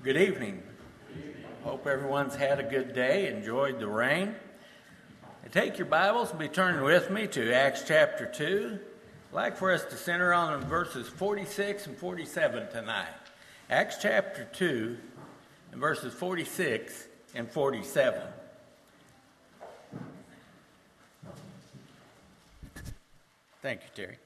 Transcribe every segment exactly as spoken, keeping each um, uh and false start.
Good evening. Hope everyone's had a good day, enjoyed the rain. Take your Bibles and be turning with me to Acts chapter two. I'd like for us to center on verses forty-six and forty-seven tonight. Acts chapter two and verses forty-six and forty-seven. Thank you, Terry.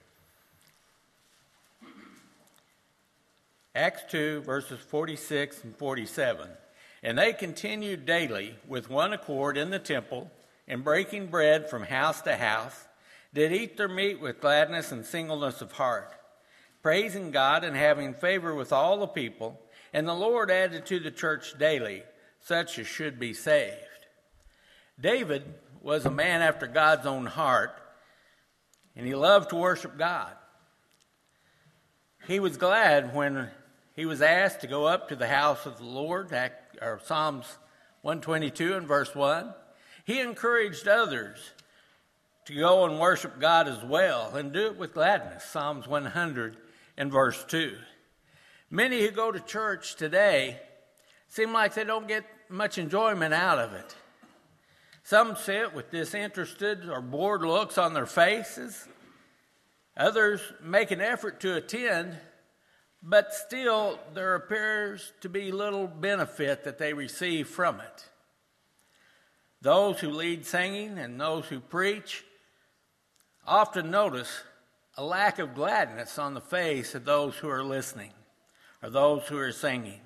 Acts two, verses forty-six and forty-seven. And they continued daily with one accord in the temple, and breaking bread from house to house, did eat their meat with gladness and singleness of heart, praising God and having favor with all the people. And the Lord added to the church daily such as should be saved. David was a man after God's own heart, and he loved to worship God. He was glad when he was asked to go up to the house of the Lord, or Psalms one twenty-two and verse one. He encouraged others to go and worship God as well and do it with gladness, Psalms one hundred and verse two. Many who go to church today seem like they don't get much enjoyment out of it. Some sit with disinterested or bored looks on their faces. Others make an effort to attend, but still there appears to be little benefit that they receive from it. Those who lead singing and those who preach often notice a lack of gladness on the face of those who are listening or those who are singing.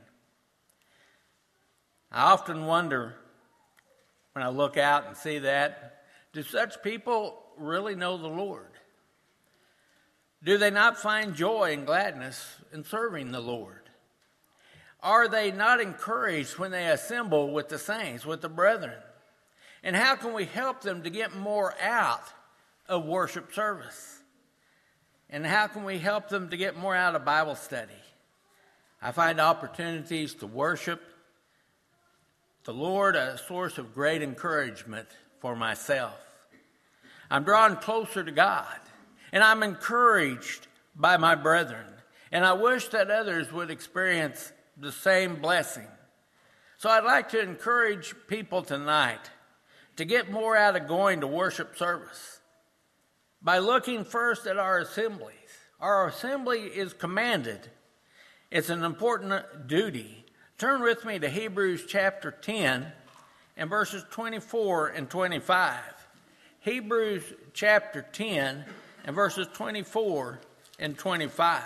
I often wonder when I look out and see that, do such people really know the Lord? Do they not find joy and gladness in serving the Lord? Are they not encouraged when they assemble with the saints, with the brethren? And how can we help them to get more out of worship service? And how can we help them to get more out of Bible study? I find opportunities to worship the Lord a source of great encouragement for myself. I'm drawn closer to God, and I'm encouraged by my brethren, and I wish that others would experience the same blessing. So I'd like to encourage people tonight to get more out of going to worship service by looking first at our assemblies. Our assembly is commanded. It's an important duty. Turn with me to Hebrews chapter ten and verses twenty-four and twenty-five. Hebrews chapter ten and verses twenty-four and twenty-five.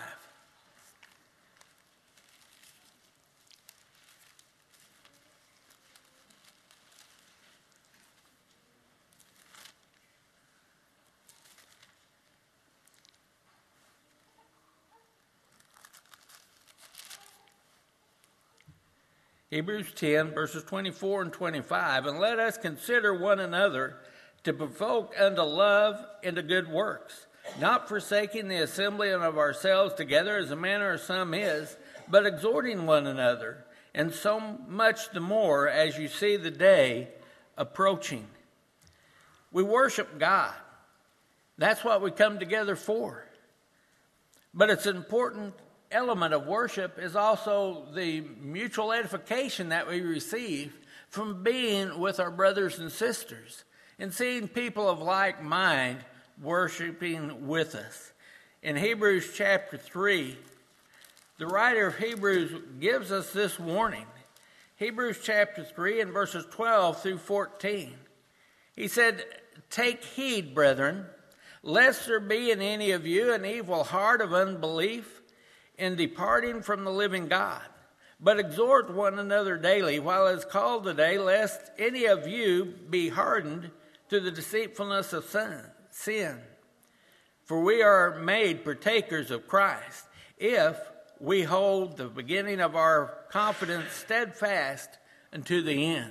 Hebrews ten, verses twenty-four and twenty-five. And let us consider one another to provoke unto love and to good works, not forsaking the assembling of ourselves together as the manner of some is, but exhorting one another, and so much the more as you see the day approaching. We worship God. That's what we come together for. But it's an important element of worship is also the mutual edification that we receive from being with our brothers and sisters and seeing people of like mind worshiping with us. In Hebrews chapter three, the writer of Hebrews gives us this warning. Hebrews chapter three and verses twelve through fourteen. He said, "Take heed, brethren, lest there be in any of you an evil heart of unbelief in departing from the living God. But exhort one another daily while it is called today, lest any of you be hardened to the deceitfulness of sin. For we are made partakers of Christ, if we hold the beginning of our confidence steadfast unto the end."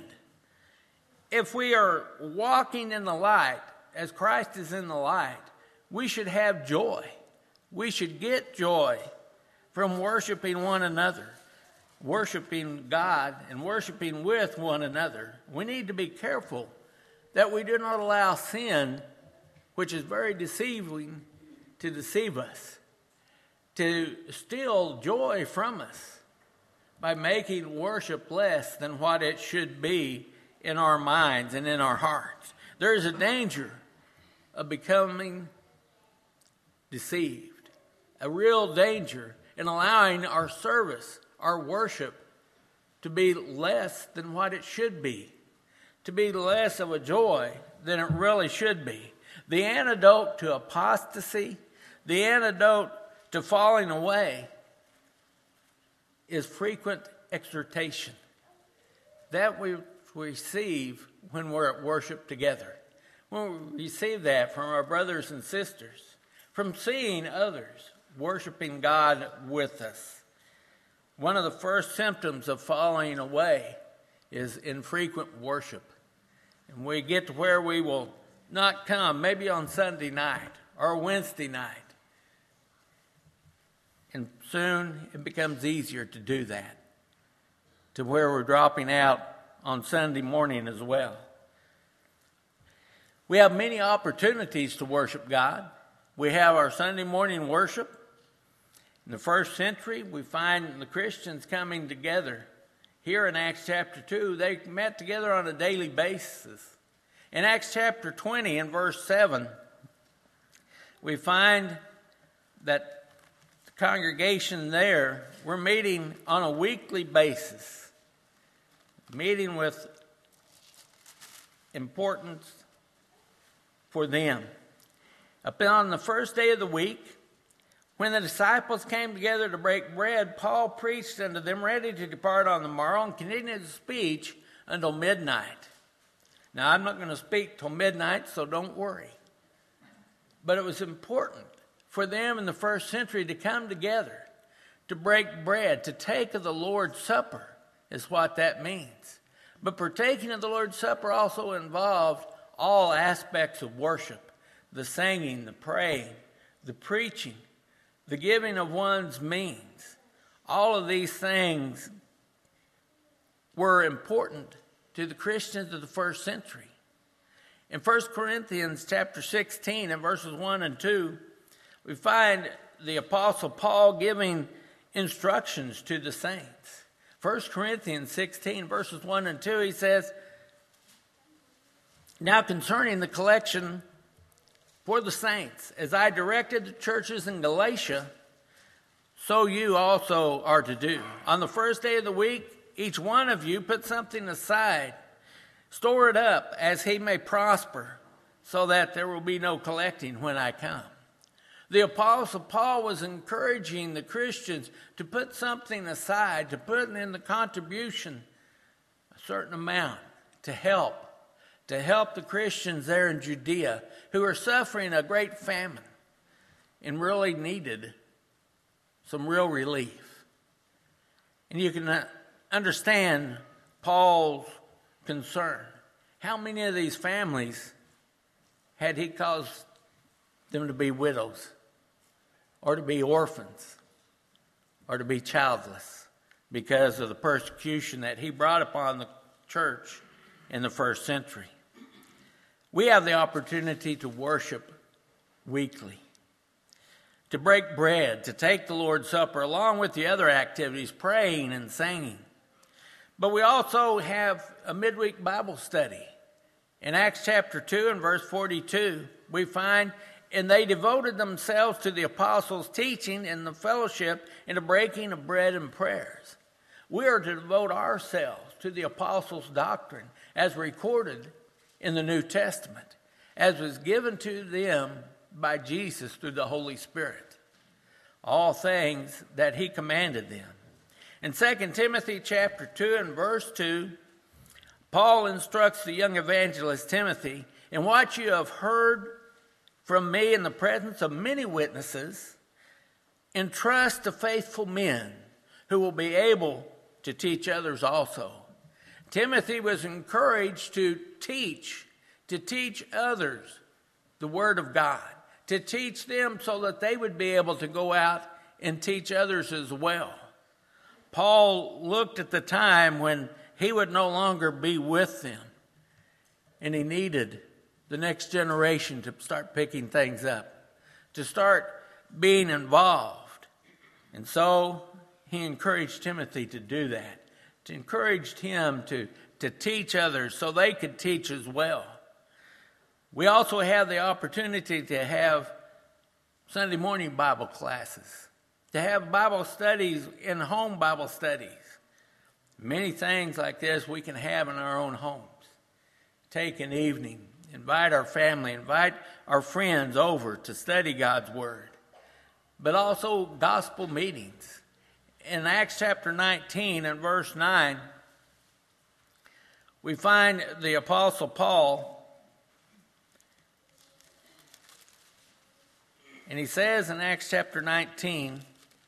If we are walking in the light, as Christ is in the light, we should have joy. We should get joy from worshiping one another, worshiping God and worshiping with one another. We need to be careful that we do not allow sin, which is very deceiving, to deceive us, to steal joy from us. by making worship less than what it should be in our minds and in our hearts. There is a danger of becoming deceived, a real danger in allowing our service, our worship, to be less than what it should be, to be less of a joy than it really should be. The antidote to apostasy, the antidote to falling away, is frequent exhortation. That we receive when we're at worship together. When we receive that from our brothers and sisters, from seeing others worshiping God with us. One of the first symptoms of falling away is infrequent worship. And we get to where we will not come, maybe on Sunday night or Wednesday night. And soon it becomes easier to do that, to where we're dropping out on Sunday morning as well. We have many opportunities to worship God. We have our Sunday morning worship. In the first century, we find the Christians coming together. Here in Acts chapter two, they met together on a daily basis. In Acts chapter twenty and verse seven, we find that the congregation there were meeting on a weekly basis, meeting with importance for them. Upon the first day of the week, when the disciples came together to break bread, Paul preached unto them, ready to depart on the morrow, and continued his speech until midnight. Now, I'm not going to speak till midnight, so don't worry. But it was important for them in the first century to come together, to break bread, to take of the Lord's Supper, is what that means. But partaking of the Lord's Supper also involved all aspects of worship: the singing, the praying, the preaching, the giving of one's means. All of these things were important to the Christians of the first century. In First Corinthians chapter sixteen and verses one and two, we find the Apostle Paul giving instructions to the saints. First Corinthians sixteen verses one and two, he says, "Now concerning the collection for the saints, as I directed the churches in Galatia, so you also are to do. On the first day of the week, each one of you put something aside, store it up as he may prosper, so that there will be no collecting when I come." The Apostle Paul was encouraging the Christians to put something aside, to put in the contribution a certain amount to help, to help the Christians there in Judea who are suffering a great famine and really needed some real relief. And you can understand Paul's concern. How many of these families had he caused them to be widows, or to be orphans, or to be childless, because of the persecution that he brought upon the church in the first century? We have the opportunity to worship weekly, to break bread, to take the Lord's Supper, along with the other activities, praying and singing. But we also have a midweek Bible study. In Acts chapter two and verse forty-two, we find, "And they devoted themselves to the apostles' teaching and the fellowship and the breaking of bread and prayers." We are to devote ourselves to the apostles' doctrine as recorded in the New Testament, as was given to them by Jesus through the Holy Spirit. All things that he commanded them. In Second Timothy chapter two and verse two, Paul instructs the young evangelist Timothy, "In what you have heard from me in the presence of many witnesses, entrust to faithful men who will be able to teach others also." Timothy was encouraged to teach, to teach others the Word of God, to teach them so that they would be able to go out and teach others as well. Paul looked at the time when he would no longer be with them, and he needed the next generation to start picking things up, to start being involved. And so he encouraged Timothy to do that, to encourage him to, to teach others so they could teach as well. We also have the opportunity to have Sunday morning Bible classes, to have Bible studies, in-home Bible studies. Many things like this we can have in our own homes. Take an evening, invite our family, invite our friends over to study God's Word. But also gospel meetings. In Acts chapter nineteen and verse nine, we find the Apostle Paul, and he says in Acts chapter nineteen,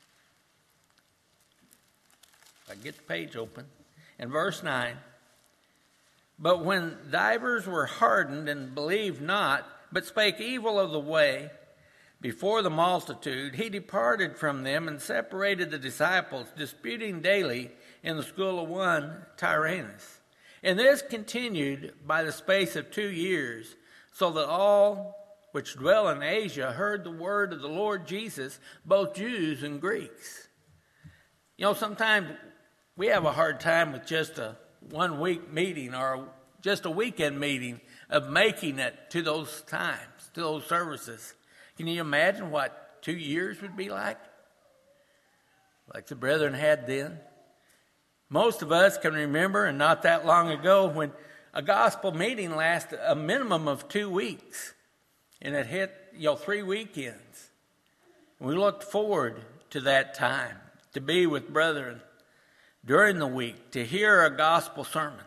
if I get the page open, in verse nine, but when divers were hardened and believed not, but spake evil of the way before the multitude, he departed from them and separated the disciples, disputing daily in the school of one Tyrannus. And this continued by the space of two years, so that all which dwell in Asia heard the word of the Lord Jesus, both Jews and Greeks. You know, sometimes we have a hard time with just a one-week meeting or just a weekend meeting of making it to those times, to those services. Can you imagine what two years would be like? Like the brethren had then. Most of us can remember, and not that long ago, when a gospel meeting lasted a minimum of two weeks. And it hit, you know, three weekends. We looked forward to that time, to be with brethren during the week, to hear a gospel sermon.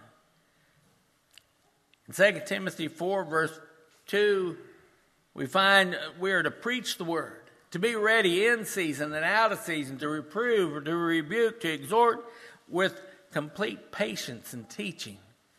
In Second Timothy four, verse two, we find we are to preach the word, to be ready in season and out of season, to reprove or to rebuke, to exhort with complete patience and teaching.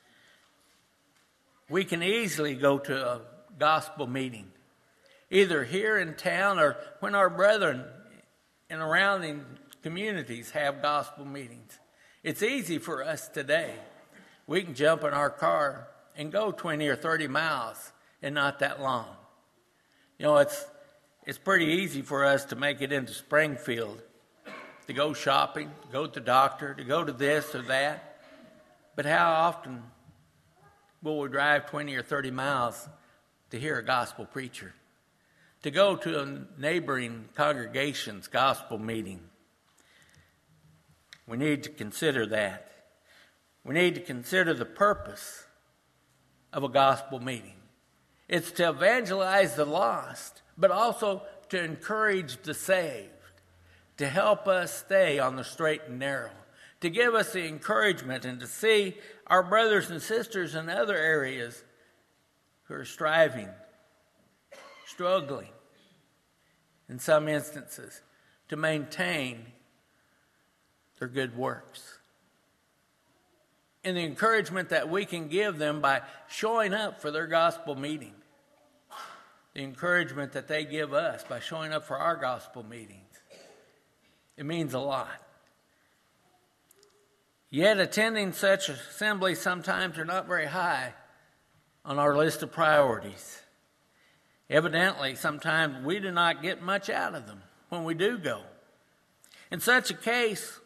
We can easily go to a gospel meeting, either here in town or when our brethren in surrounding communities have gospel meetings. It's easy for us today. We can jump in our car and go twenty or thirty miles in not that long. You know, it's it's pretty easy for us to make it into Springfield, to go shopping, to go to the doctor, to go to this or that. But how often will we drive twenty or thirty miles to hear a gospel preacher, to go to a neighboring congregation's gospel meeting? We need to consider that. We need to consider the purpose of a gospel meeting. It's to evangelize the lost, but also to encourage the saved, to help us stay on the straight and narrow, to give us the encouragement and to see our brothers and sisters in other areas who are striving, struggling, in some instances, to maintain their good works. And the encouragement that we can give them by showing up for their gospel meeting. The encouragement that they give us by showing up for our gospel meetings. It means a lot. Yet attending such assemblies sometimes are not very high on our list of priorities. Evidently, sometimes we do not get much out of them when we do go. In such a case,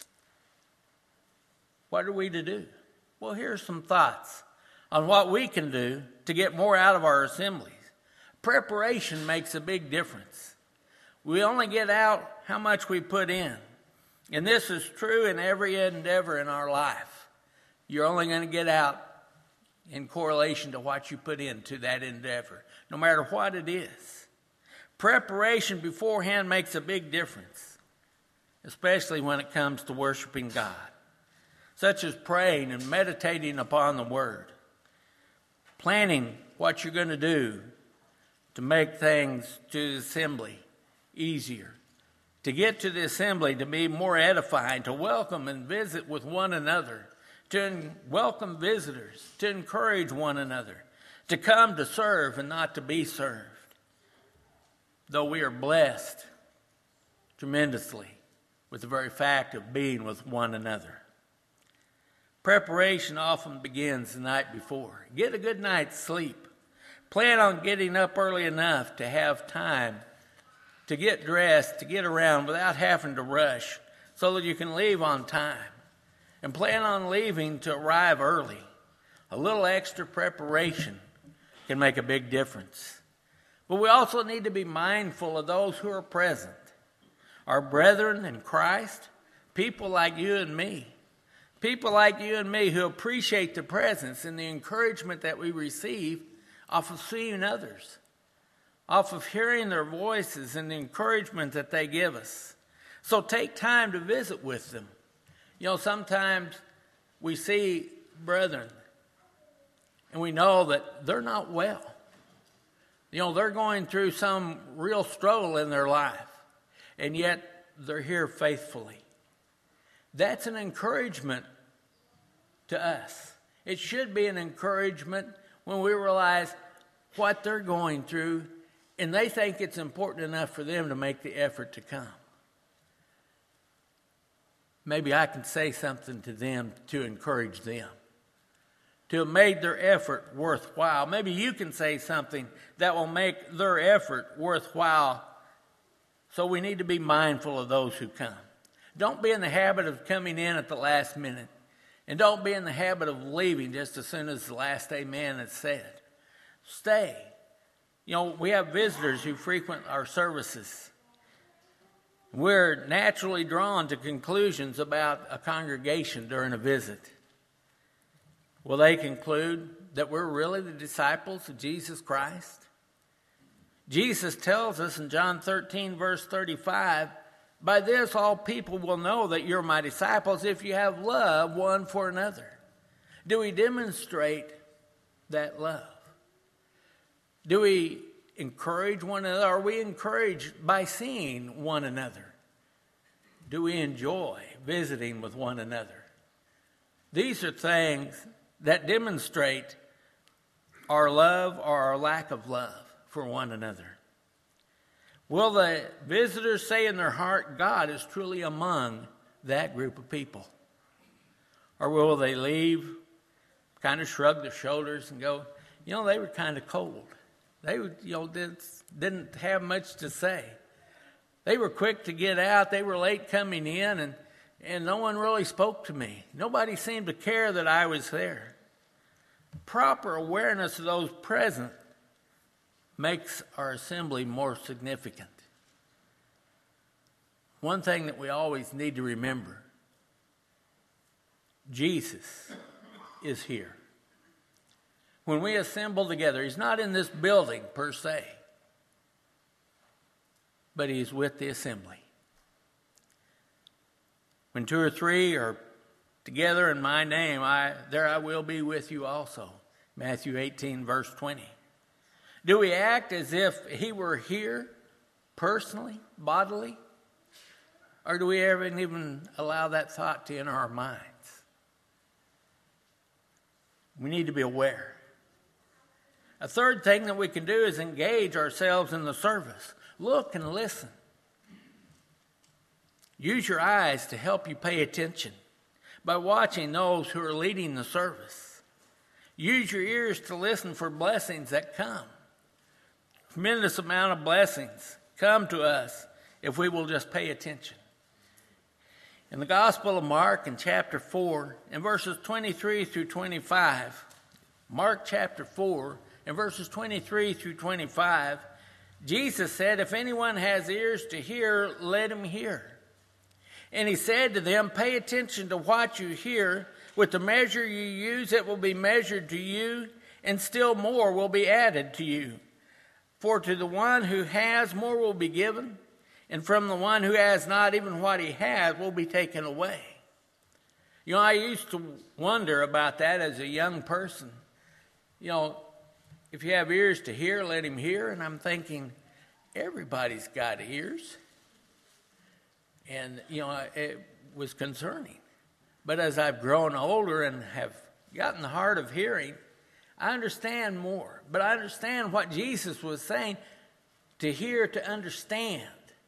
what are we to do? Well, here's some thoughts on what we can do to get more out of our assemblies. Preparation makes a big difference. We only get out how much we put in. And this is true in every endeavor in our life. You're only going to get out in correlation to what you put into that endeavor, no matter what it is. Preparation beforehand makes a big difference, especially when it comes to worshiping God, such as praying and meditating upon the Word, planning what you're going to do to make things to the assembly easier, to get to the assembly to be more edifying, to welcome and visit with one another, to welcome visitors, to encourage one another, to come to serve and not to be served. Though we are blessed tremendously with the very fact of being with one another. Preparation often begins the night before. Get a good night's sleep. Plan on getting up early enough to have time to get dressed, to get around without having to rush, so that you can leave on time. And plan on leaving to arrive early. A little extra preparation can make a big difference. But we also need to be mindful of those who are present. Our brethren in Christ, people like you and me. People like you and me who appreciate the presence and the encouragement that we receive off of seeing others, off of hearing their voices and the encouragement that they give us. So take time to visit with them. You know, sometimes we see brethren and we know that they're not well. You know, they're going through some real struggle in their life, and yet they're here faithfully. That's an encouragement to us. It should be an encouragement when we realize what they're going through, and they think it's important enough for them to make the effort to come. Maybe I can say something to them to encourage them, to have made their effort worthwhile. Maybe you can say something that will make their effort worthwhile. So we need to be mindful of those who come. Don't be in the habit of coming in at the last minute. And don't be in the habit of leaving just as soon as the last amen is said. Stay. You know, we have visitors who frequent our services. We're naturally drawn to conclusions about a congregation during a visit. Will they conclude that we're really the disciples of Jesus Christ? Jesus tells us in John thirteen, verse thirty-five, by this all people will know that you're my disciples if you have love one for another. Do we demonstrate that love? Do we encourage one another? Are we encouraged by seeing one another? Do we enjoy visiting with one another? These are things that demonstrate our love or our lack of love for one another. Will the visitors say in their heart, God is truly among that group of people? Or will they leave, kind of shrug their shoulders and go, you know, they were kind of cold. They you know, didn't have much to say. They were quick to get out. They were late coming in, and, and no one really spoke to me. Nobody seemed to care that I was there. Proper awareness of those present makes our assembly more significant. One thing that we always need to remember, Jesus is here. When we assemble together, he's not in this building per se, but he's with the assembly. When two or three are together in my name, I there I will be with you also. Matthew eighteen, verse twenty. Do we act as if he were here personally, bodily? Or do we ever even allow that thought to enter our minds? We need to be aware. A third thing that we can do is engage ourselves in the service. Look and listen. Use your eyes to help you pay attention by watching those who are leading the service. Use your ears to listen for blessings that come. Tremendous amount of blessings come to us if we will just pay attention. In the Gospel of Mark in chapter four, in verses twenty-three through twenty-five, Mark chapter four, in verses twenty-three through twenty-five, Jesus said, if anyone has ears to hear, let him hear. And he said to them, pay attention to what you hear. With the measure you use, it will be measured to you, and still more will be added to you. For to the one who has, more will be given, and from the one who has not, even what he has will be taken away. You know, I used to wonder about that as a young person. You know, if you have ears to hear, let him hear. And I'm thinking, everybody's got ears. And, you know, it was concerning. But as I've grown older and have gotten the heart of hearing, I understand more. But I understand what Jesus was saying, to hear, to understand.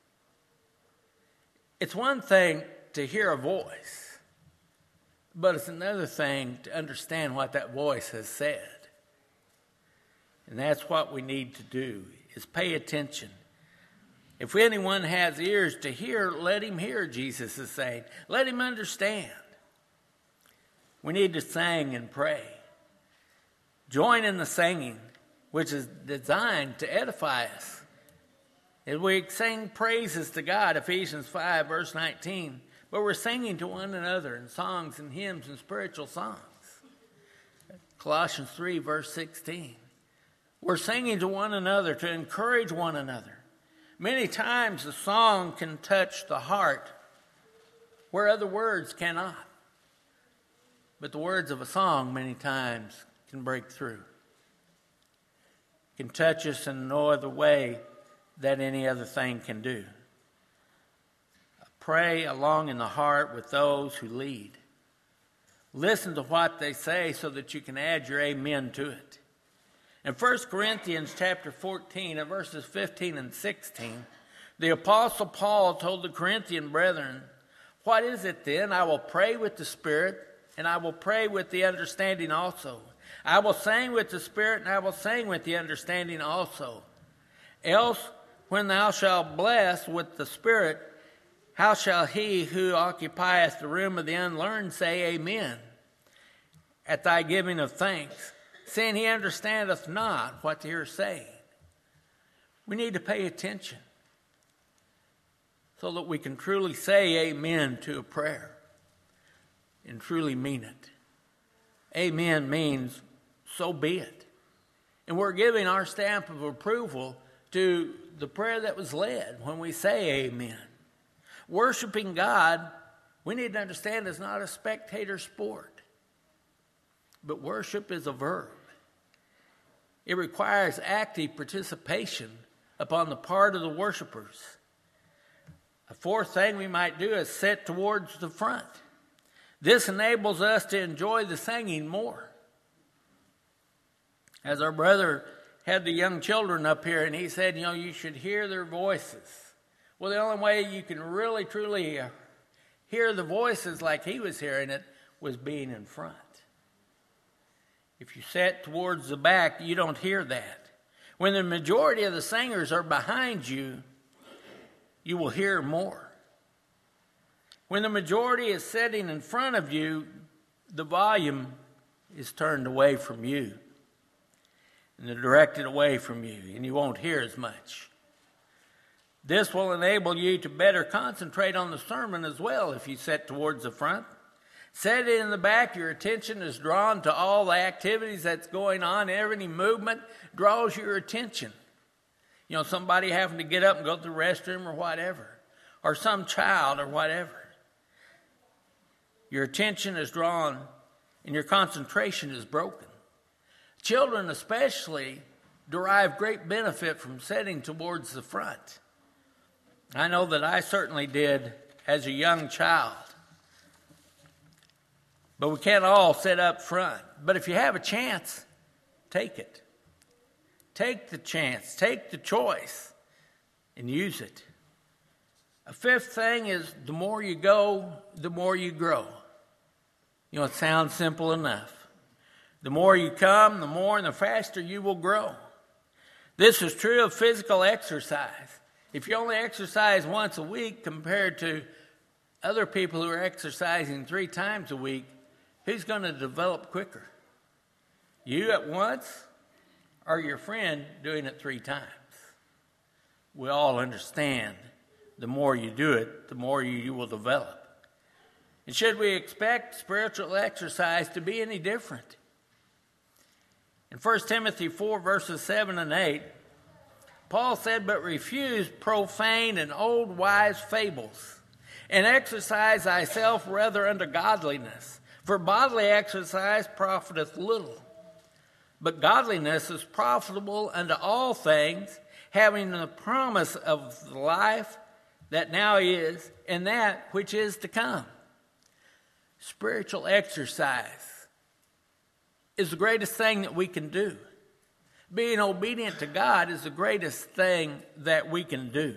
It's one thing to hear a voice, but it's another thing to understand what that voice has said. And that's what we need to do, is pay attention. If anyone has ears to hear, let him hear, Jesus is saying. Let him understand. We need to sing and pray. Join in the singing, which is designed to edify us. As we sing praises to God, Ephesians five, verse nineteen, but we're singing to one another in songs and hymns and spiritual songs. Colossians three, verse sixteen. We're singing to one another to encourage one another. Many times a song can touch the heart where other words cannot. But the words of a song many times can break through. Can touch us in no other way that any other thing can do. Pray along in the heart with those who lead. Listen to what they say so that you can add your amen to it. In First Corinthians chapter fourteen, and verses fifteen and sixteen, the Apostle Paul told the Corinthian brethren, "What is it then? I will pray with the Spirit, and I will pray with the understanding also. I will sing with the Spirit, and I will sing with the understanding also. Else, when thou shalt bless with the Spirit, how shall he who occupieth the room of the unlearned say amen at thy giving of thanks, seeing he understandeth not what they are saying?" We need to pay attention so that we can truly say amen to a prayer and truly mean it. Amen means so be it. And we're giving our stamp of approval to the prayer that was led when we say amen. Worshiping God, we need to understand, is not a spectator sport. But worship is a verb. It requires active participation upon the part of the worshipers. A fourth thing we might do is sit towards the front. This enables us to enjoy the singing more. As our brother had the young children up here, and he said, you know, you should hear their voices. Well, the only way you can really, truly hear the voices like he was hearing it was being in front. If you sat towards the back, you don't hear that. When the majority of the singers are behind you, you will hear more. When the majority is sitting in front of you, the volume is turned away from you and they're directed away from you, and you won't hear as much. This will enable you to better concentrate on the sermon as well if you sit towards the front. Sitting in the back, your attention is drawn to all the activities that's going on. Every movement draws your attention. You know, somebody having to get up and go to the restroom or whatever, or some child or whatever. Your attention is drawn and your concentration is broken. Children especially derive great benefit from sitting towards the front. I know that I certainly did as a young child. But we can't all sit up front. But if you have a chance, take it. Take the chance, take the choice, and use it. A fifth thing is the more you go, the more you grow. You know, it sounds simple enough. The more you come, the more and the faster you will grow. This is true of physical exercise. If you only exercise once a week compared to other people who are exercising three times a week, who's going to develop quicker? You at once or your friend doing it three times? We all understand the more you do it, the more you, you will develop. And should we expect spiritual exercise to be any different? In First Timothy four, verses seven and eight, Paul said, "But refuse profane and old wise fables, and exercise thyself rather unto godliness. For bodily exercise profiteth little, but godliness is profitable unto all things, having the promise of the life that now is, and that which is to come." Spiritual exercise is the greatest thing that we can do. Being obedient to God is the greatest thing that we can do.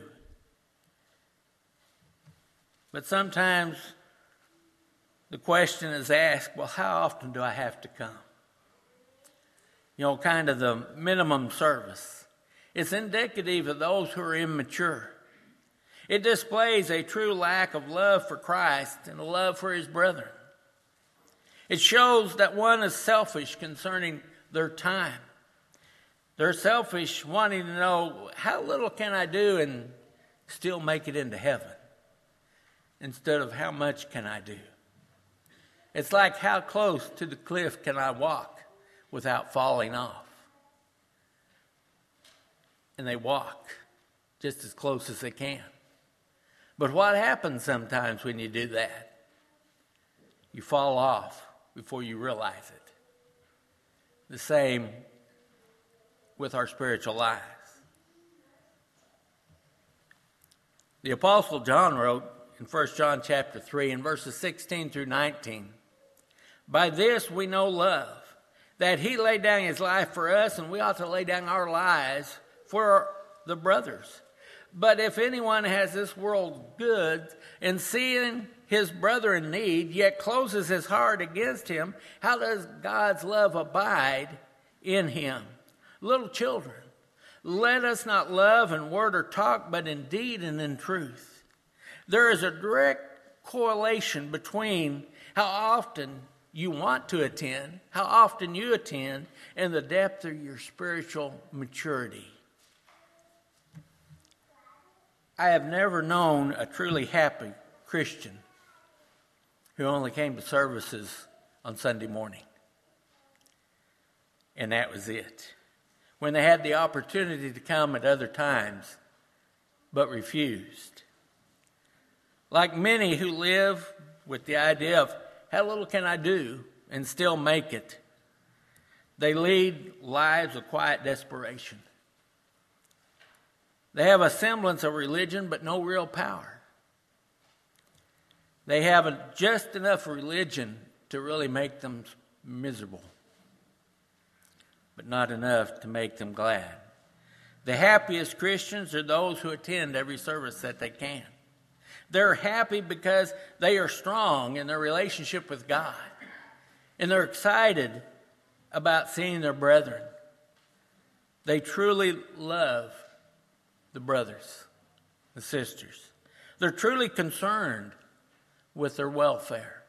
But sometimes the question is asked, well, how often do I have to come? You know, kind of the minimum service. It's indicative of those who are immature. It displays a true lack of love for Christ and a love for his brethren. It shows that one is selfish concerning their time. They're selfish, wanting to know, how little can I do and still make it into heaven? Instead of how much can I do? It's like, how close to the cliff can I walk without falling off? And they walk just as close as they can. But what happens sometimes when you do that? You fall off before you realize it. The same with our spiritual lives. The Apostle John wrote in First John chapter three in verses sixteen through nineteen, "By this we know love, that he laid down his life for us, and we ought to lay down our lives for the brothers. But if anyone has this world's goods, and seeing his brother in need, yet closes his heart against him, how does God's love abide in him? Little children, let us not love in word or talk, but in deed and in truth." There is a direct correlation between how often you want to attend, how often you attend, and the depth of your spiritual maturity. I have never known a truly happy Christian who only came to services on Sunday morning. And that was it. When they had the opportunity to come at other times, but refused. Like many who live with the idea of, how little can I do and still make it? They lead lives of quiet desperation. They have a semblance of religion, but no real power. They have a, just enough religion to really make them miserable, but not enough to make them glad. The happiest Christians are those who attend every service that they can. They're happy because they are strong in their relationship with God, and they're excited about seeing their brethren. They truly love the brothers, the sisters. They're truly concerned with their welfare.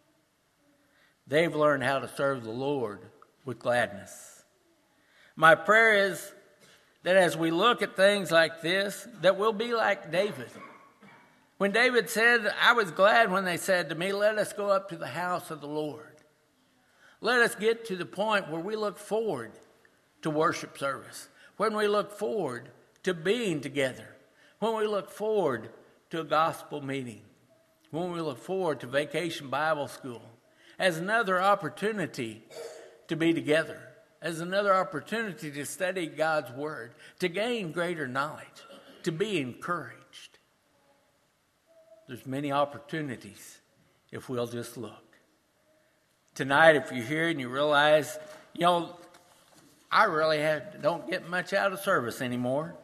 They've learned how to serve the Lord with gladness. My prayer is that as we look at things like this, that we'll be like David. When David said, "I was glad when they said to me, let us go up to the house of the Lord." Let us get to the point where we look forward to worship service, when we look forward to being together, when we look forward to a gospel meeting, when we look forward to Vacation Bible School, as another opportunity to be together, as another opportunity to study God's Word, to gain greater knowledge, to be encouraged. There's many opportunities if we'll just look. Tonight, if you're here and you realize, you know, I really have, don't get much out of service anymore.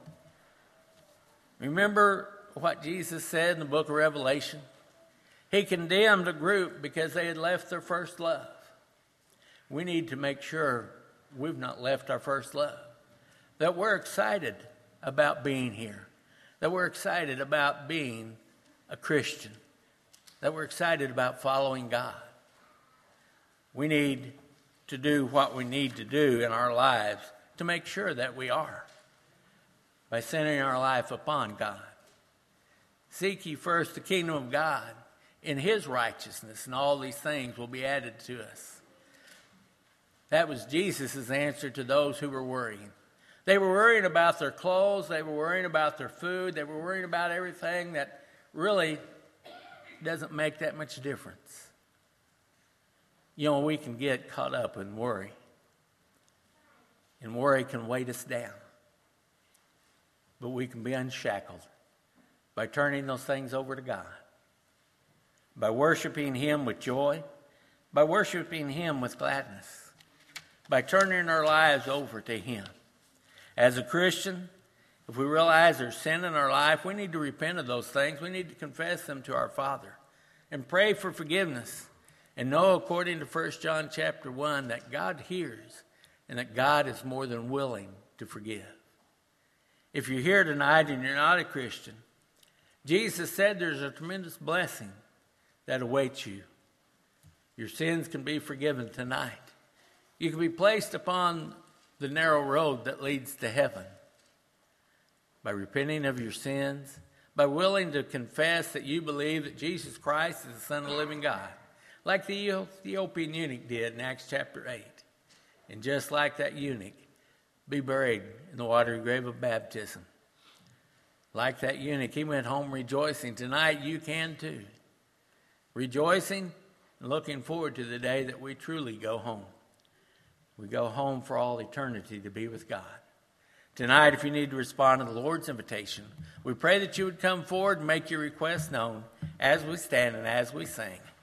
Remember what Jesus said in the book of Revelation? He condemned a group because they had left their first love. We need to make sure we've not left our first love, that we're excited about being here, that we're excited about being a Christian, that we're excited about following God. We need to do what we need to do in our lives to make sure that we are, by centering our life upon God. Seek ye first the kingdom of God in his righteousness, and all these things will be added to us. That was Jesus' answer to those who were worrying. They were worrying about their clothes, they were worrying about their food, they were worrying about everything that really doesn't make that much difference. You know, we can get caught up in worry, and worry can weight us down. But we can be unshackled by turning those things over to God, by worshiping him with joy, by worshiping him with gladness, by turning our lives over to him. As a Christian, if we realize there's sin in our life, we need to repent of those things. We need to confess them to our Father and pray for forgiveness, and know, according to First John chapter one, that God hears and that God is more than willing to forgive. If you're here tonight and you're not a Christian, Jesus said there's a tremendous blessing that awaits you. Your sins can be forgiven tonight. You can be placed upon the narrow road that leads to heaven by repenting of your sins, by willing to confess that you believe that Jesus Christ is the Son of the living God, like the Ethiopian eunuch did in Acts chapter eight. And just like that eunuch, be buried in the watery grave of baptism. Like that eunuch, he went home rejoicing. Tonight you can too. Rejoicing and looking forward to the day that we truly go home. We go home for all eternity to be with God. Tonight, if you need to respond to the Lord's invitation, we pray that you would come forward and make your request known as we stand and as we sing.